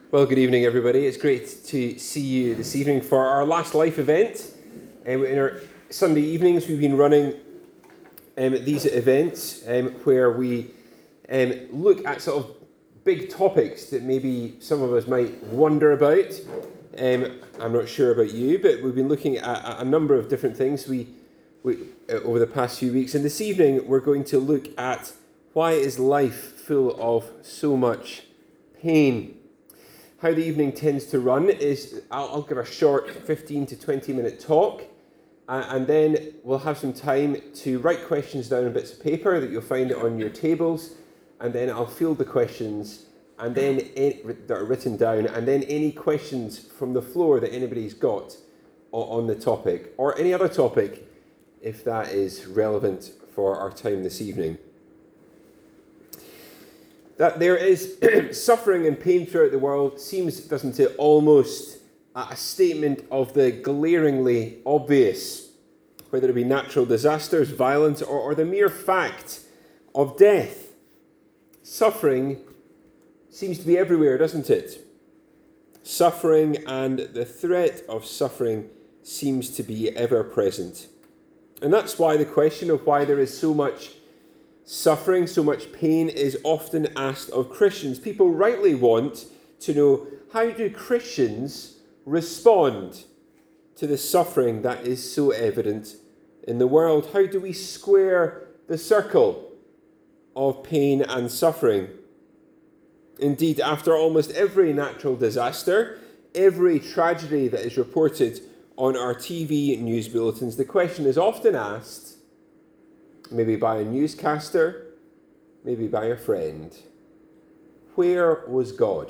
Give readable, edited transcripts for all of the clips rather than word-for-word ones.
Well, good evening, everybody. It's great to see you this evening for our last Life event. In our Sunday evenings, we've been running these events where we look at sort of big topics that maybe some of us might wonder about. I'm not sure about you, but we've been looking at a number of different things over the past few weeks. And this evening, we're going to look at why is life full of so much pain. How the evening tends to run is I'll give a short 15 to 20 minute talk and then we'll have some time to write questions down on bits of paper that you'll find on your tables, and then I'll field the questions and then that are written down, and then any questions from the floor that anybody's got on the topic or any other topic if that is relevant for our time this evening. That there is suffering and pain throughout the world seems, doesn't it, almost a statement of the glaringly obvious, whether it be natural disasters, violence, or the mere fact of death. Suffering seems to be everywhere, doesn't it? Suffering and the threat of suffering seems to be ever present. And that's why the question of why there is so much suffering, so much pain is often asked of Christians. People rightly want to know, how do Christians respond to the suffering that is so evident in the world? How do we square the circle of pain and suffering? Indeed, after almost every natural disaster, every tragedy that is reported on our TV news bulletins, the question is often asked, maybe by a newscaster, maybe by a friend, where was God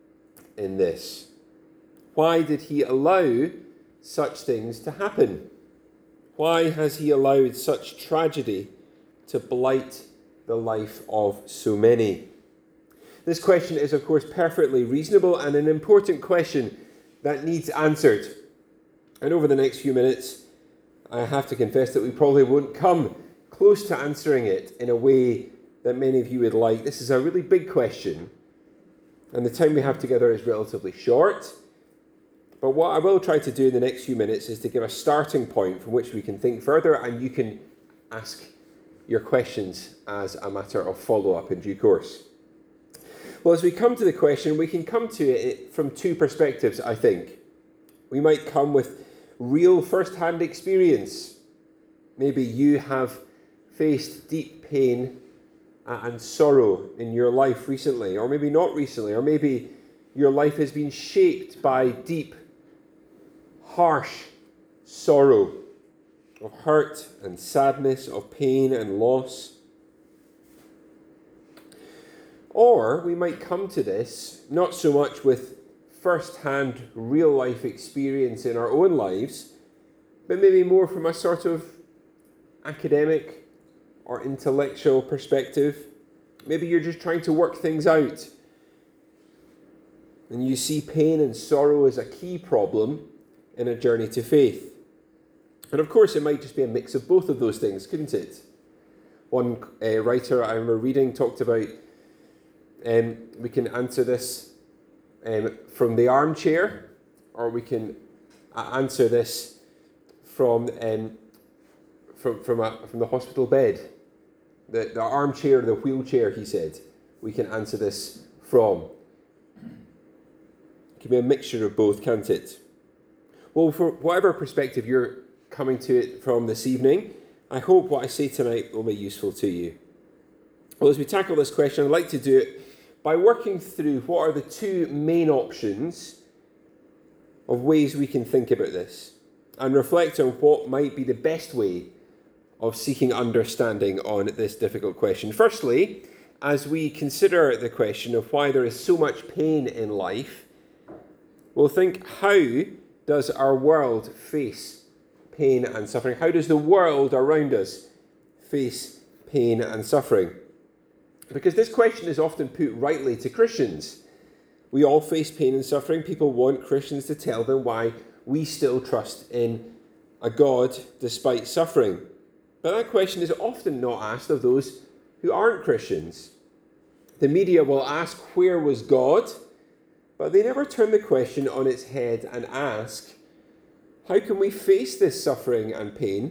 in this? Why did he allow such things to happen? Why has he allowed such tragedy to blight the life of so many? This question is, of course, perfectly reasonable and an important question that needs answered. And over the next few minutes, I have to confess that we probably won't come close to answering it in a way that many of you would like. This is a really big question, and the time we have together is relatively short. But what I will try to do in the next few minutes is to give a starting point from which we can think further, and you can ask your questions as a matter of follow-up in due course. Well, as we come to the question, we can come to it from two perspectives, I think. We might come with real first-hand experience. Maybe you have faced deep pain and sorrow in your life recently, or maybe not recently, or maybe your life has been shaped by deep, harsh sorrow of hurt and sadness, of pain and loss. Or we might come to this not so much with first-hand real-life experience in our own lives, but maybe more from a sort of academic or intellectual perspective. Maybe you're just trying to work things out, and you see pain and sorrow as a key problem in a journey to faith. And of course, it might just be a mix of both of those things, couldn't it? One writer I remember reading talked about, we can answer this from the armchair, or we can answer this from the hospital bed. The armchair, the wheelchair, he said, we can answer this from. It can be a mixture of both, can't it? Well, for whatever perspective you're coming to it from this evening, I hope what I say tonight will be useful to you. Well, as we tackle this question, I'd like to do it by working through what are the two main options of ways we can think about this, and reflect on what might be the best way of seeking understanding on this difficult question. Firstly, as we consider the question of why there is so much pain in life, we'll think, how does our world face pain and suffering? How does the world around us face pain and suffering? Because this question is often put rightly to Christians. We all face pain and suffering. People want Christians to tell them why we still trust in a God despite suffering. But that question is often not asked of those who aren't Christians. The media will ask, where was God? But they never turn the question on its head and ask, how can we face this suffering and pain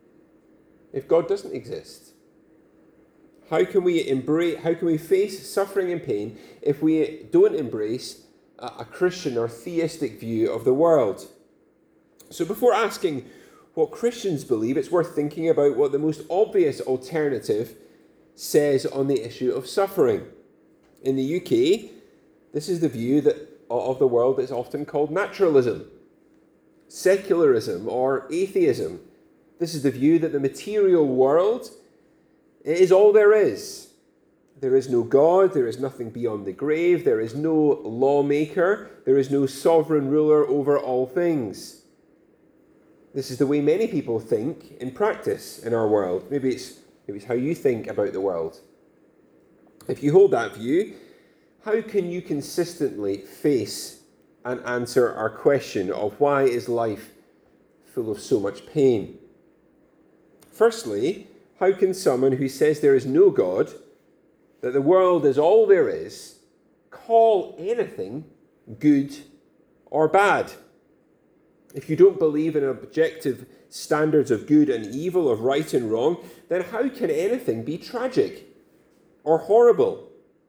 if God doesn't exist? How can we face suffering and pain if we don't embrace a Christian or theistic view of the world? So before asking what Christians believe, it's worth thinking about what the most obvious alternative says on the issue of suffering. In the UK, this is the view of the world that's often called naturalism, secularism, or atheism. This is the view that the material world is all there is. There is no God, there is nothing beyond the grave, there is no lawmaker, there is no sovereign ruler over all things. This is the way many people think in practice in our world. Maybe it's how you think about the world. If you hold that view, how can you consistently face and answer our question of why is life full of so much pain? Firstly, how can someone who says there is no God, that the world is all there is, call anything good or bad? If you don't believe in objective standards of good and evil, of right and wrong, then how can anything be tragic or horrible?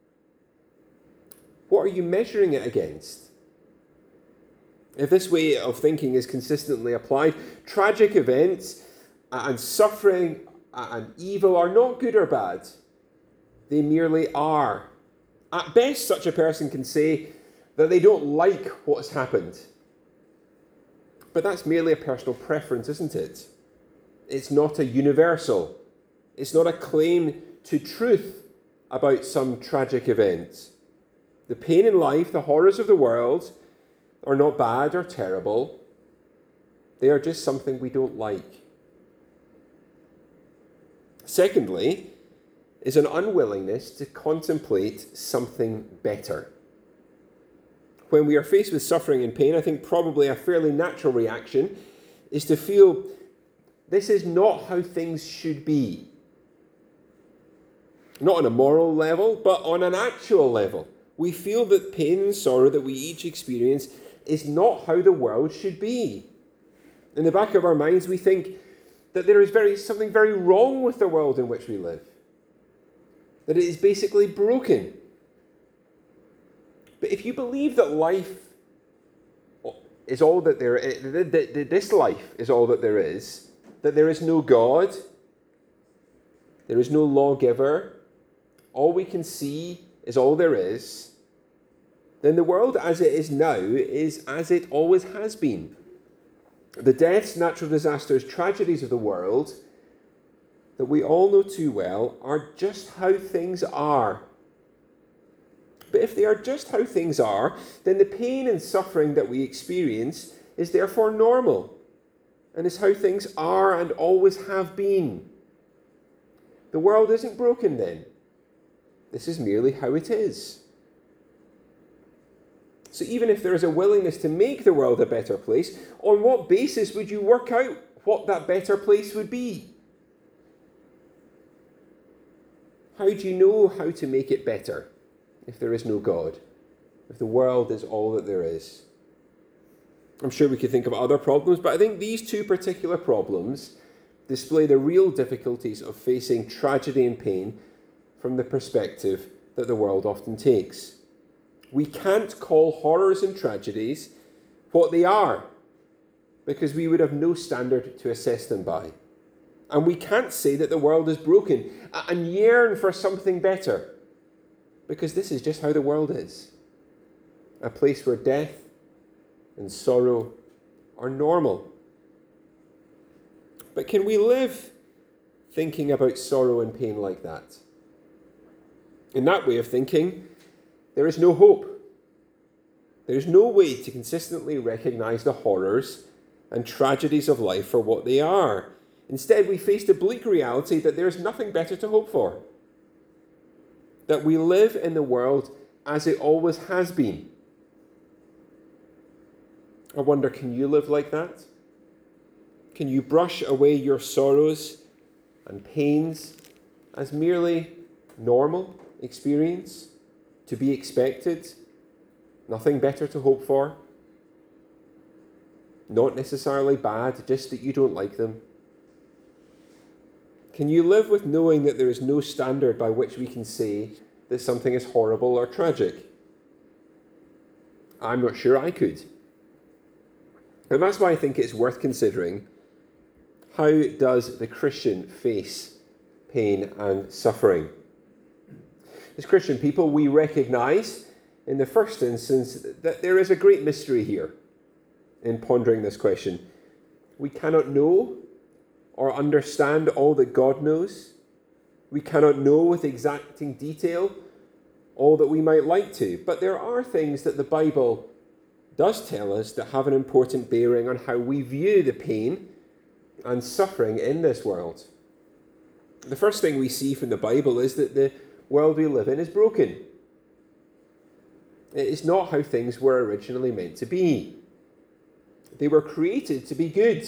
What are you measuring it against? If this way of thinking is consistently applied, tragic events and suffering and evil are not good or bad. They merely are. At best, such a person can say that they don't like what has happened. But that's merely a personal preference, isn't it? It's not a universal. It's not a claim to truth about some tragic event. The pain in life, the horrors of the world, are not bad or terrible. They are just something we don't like. Secondly, is an unwillingness to contemplate something better. When we are faced with suffering and pain, I think probably a fairly natural reaction is to feel this is not how things should be. Not on a moral level, but on an actual level. We feel that pain and sorrow that we each experience is not how the world should be. In the back of our minds, we think that there is something very wrong with the world in which we live. That it is basically broken. But if you believe that life is all that there is, that this life is all that there is no God, there is no lawgiver, all we can see is all there is, then the world as it is now is as it always has been. The deaths, natural disasters, tragedies of the world that we all know too well are just how things are. But if they are just how things are, then the pain and suffering that we experience is therefore normal and is how things are and always have been. The world isn't broken then. This is merely how it is. So even if there is a willingness to make the world a better place, on what basis would you work out what that better place would be? How do you know how to make it better if there is no God, if the world is all that there is? I'm sure we could think of other problems, but I think these two particular problems display the real difficulties of facing tragedy and pain from the perspective that the world often takes. We can't call horrors and tragedies what they are, because we would have no standard to assess them by. And we can't say that the world is broken and yearn for something better, because this is just how the world is. A place where death and sorrow are normal. But can we live thinking about sorrow and pain like that? In that way of thinking, there is no hope. There is no way to consistently recognize the horrors and tragedies of life for what they are. Instead, we face the bleak reality that there is nothing better to hope for. That we live in the world as it always has been. I wonder, can you live like that? Can you brush away your sorrows and pains as merely normal experience, to be expected, Nothing better to hope for. Not necessarily bad, just that you don't like them. Can you live with knowing that there is no standard by which we can say that something is horrible or tragic? I'm not sure I could. And that's why I think it's worth considering, how does the Christian face pain and suffering? As Christian people, we recognise, in the first instance, that there is a great mystery here in pondering this question. We cannot know or understand all that God knows. We cannot know with exacting detail all that we might like to. But there are things that the Bible does tell us that have an important bearing on how we view the pain and suffering in this world. The first thing we see from the Bible is that the world we live in is broken. It is not how things were originally meant to be. They were created to be good.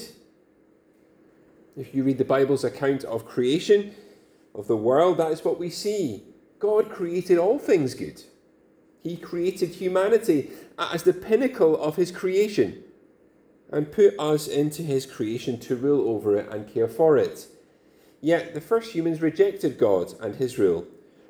If you read the Bible's account of creation, of the world, that is what we see. God created all things good. He created humanity as the pinnacle of his creation and put us into his creation to rule over it and care for it. Yet the first humans rejected God and his rule.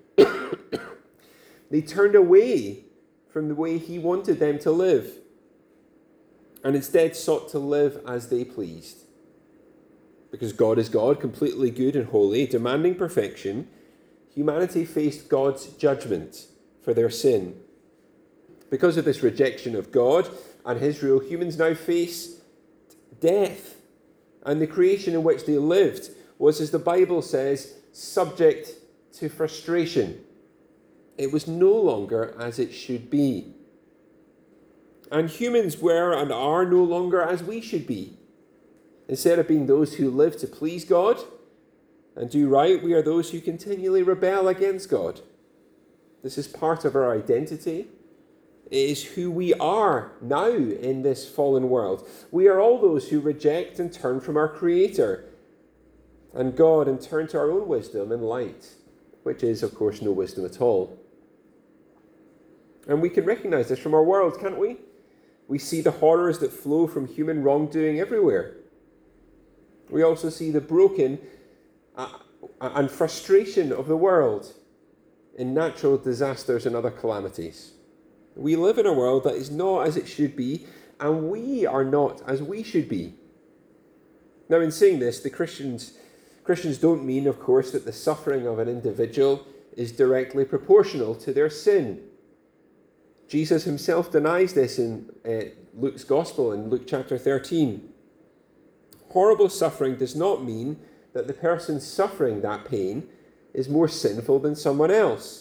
They turned away from the way he wanted them to live and instead sought to live as they pleased. Because God is God, completely good and holy, demanding perfection, humanity faced God's judgment for their sin. Because of this rejection of God and his rule, humans now face death. And the creation in which they lived was, as the Bible says, subject to frustration. It was no longer as it should be. And humans were and are no longer as we should be. Instead of being those who live to please God and do right, we are those who continually rebel against God. This is part of our identity. It is who we are now in this fallen world. We are all those who reject and turn from our Creator and God and turn to our own wisdom and light, which is, of course, no wisdom at all. And we can recognize this from our world, can't we? We see the horrors that flow from human wrongdoing everywhere. We also see the broken and frustration of the world in natural disasters and other calamities. We live in a world that is not as it should be, and we are not as we should be. Now, in saying this, the Christians don't mean, of course, that the suffering of an individual is directly proportional to their sin. Jesus himself denies this in Luke's Gospel, in Luke chapter 13. Horrible suffering does not mean that the person suffering that pain is more sinful than someone else.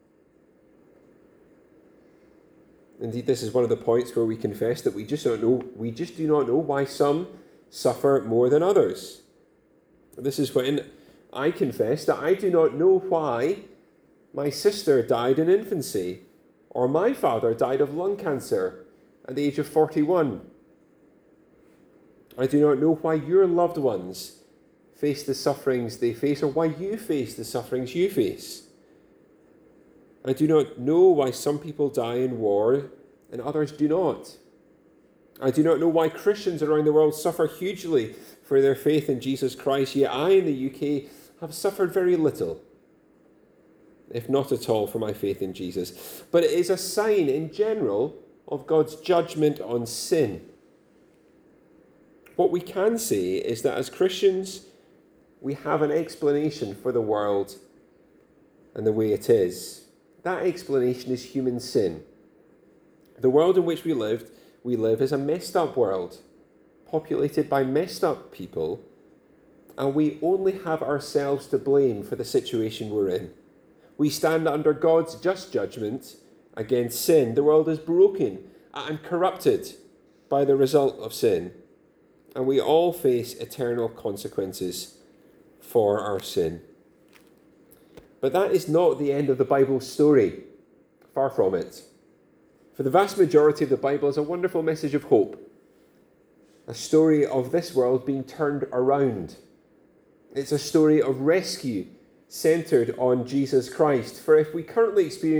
Indeed, this is one of the points where we confess that we just do not know why some suffer more than others. This is when I confess that I do not know why my sister died in infancy, or my father died of lung cancer at the age of 41. I do not know why your loved ones face the sufferings they face, or why you face the sufferings you face. I do not know why some people die in war and others do not. I do not know why Christians around the world suffer hugely for their faith in Jesus Christ, yet I in the UK have suffered very little, if not at all, for my faith in Jesus. But it is a sign in general of God's judgment on sin. What we can say is that as Christians, we have an explanation for the world and the way it is. That explanation is human sin. The world in which we live is a messed up world, populated by messed up people, and we only have ourselves to blame for the situation we're in. We stand under God's just judgment against sin. The world is broken and corrupted by the result of sin, and we all face eternal consequences for our sin. But that is not the end of the Bible's story. Far from it. For the vast majority of the Bible is a wonderful message of hope. A story of this world being turned around. It's a story of rescue centered on Jesus Christ. For if we currently experience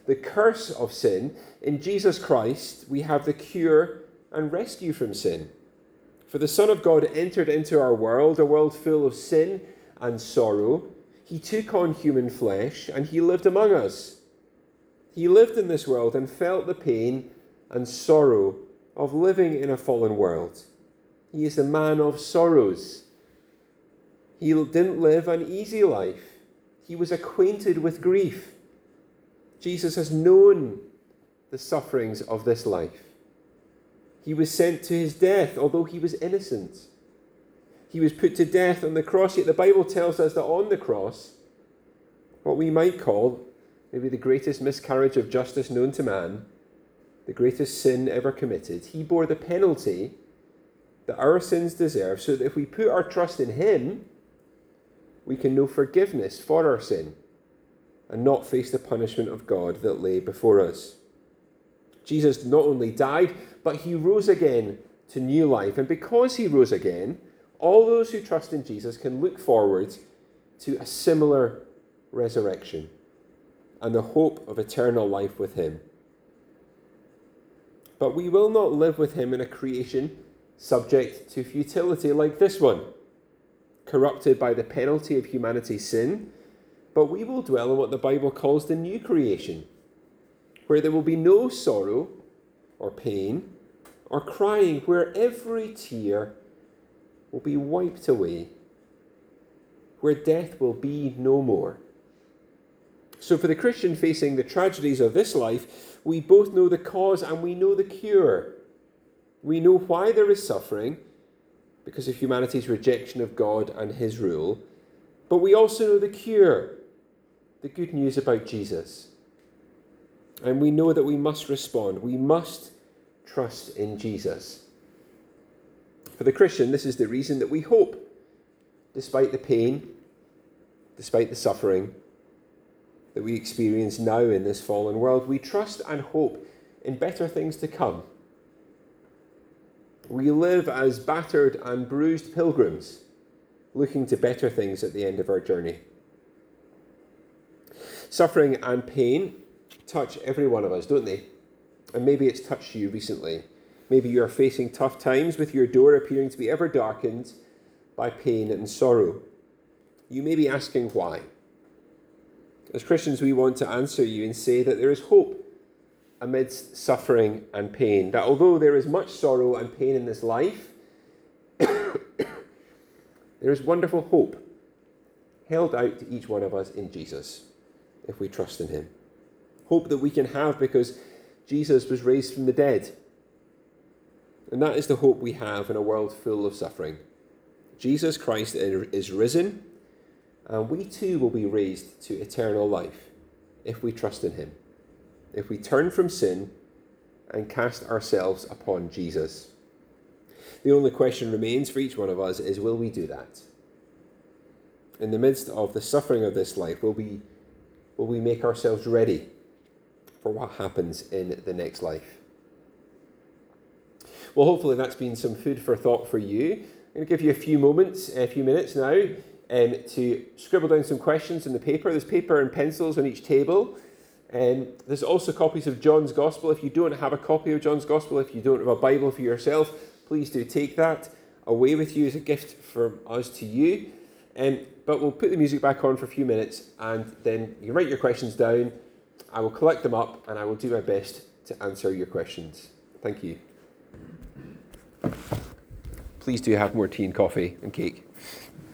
the curse of sin, in Jesus Christ we have the cure and rescue from sin. For the Son of God entered into our world, a world full of sin and sorrow. He took on human flesh and he lived among us. He lived in this world and felt the pain and sorrow of living in a fallen world. He is the man of sorrows. He didn't live an easy life. He was acquainted with grief. Jesus has known the sufferings of this life. He was sent to his death, although he was innocent. He was put to death on the cross, yet the Bible tells us that on the cross, what we might call maybe the greatest miscarriage of justice known to man, the greatest sin ever committed, he bore the penalty that our sins deserve, so that if we put our trust in him, we can know forgiveness for our sin and not face the punishment of God that lay before us. Jesus not only died, but he rose again to new life. And because he rose again, all those who trust in Jesus can look forward to a similar resurrection and the hope of eternal life with him. But we will not live with him in a creation subject to futility like this one, corrupted by the penalty of humanity's sin, but we will dwell in what the Bible calls the new creation, where there will be no sorrow or pain or crying, where every tear will be wiped away, where death will be no more. So for the Christian facing the tragedies of this life, we both know the cause and we know the cure. We know why there is suffering, because of humanity's rejection of God and his rule, but we also know the cure, the good news about Jesus. And we know that we must respond. We must trust in Jesus. For the Christian, this is the reason that we hope, despite the pain, despite the suffering that we experience now in this fallen world. We trust and hope in better things to come. We live as battered and bruised pilgrims, looking to better things at the end of our journey. Suffering and pain touch every one of us, don't they? And maybe it's touched you recently. Maybe you're facing tough times with your door appearing to be ever darkened by pain and sorrow. You may be asking why. As Christians, we want to answer you and say that there is hope amidst suffering and pain. That although there is much sorrow and pain in this life, there is wonderful hope held out to each one of us in Jesus, if we trust in him. Hope that we can have because Jesus was raised from the dead. And that is the hope we have in a world full of suffering. Jesus Christ is risen, and we too will be raised to eternal life if we trust in him, if we turn from sin and cast ourselves upon Jesus. The only question remains for each one of us is, will we do that? In the midst of the suffering of this life, will we make ourselves ready for what happens in the next life? Well, hopefully that's been some food for thought for you. I'm going to give you a few minutes now to scribble down some questions in the paper. There's paper and pencils on each table. There's also copies of John's Gospel. If you don't have a copy of John's Gospel, if you don't have a Bible for yourself, please do take that away with you as a gift from us to you. But we'll put the music back on for a few minutes, and then you write your questions down. I will collect them up, and I will do my best to answer your questions. Thank you. Please do have more tea and coffee and cake.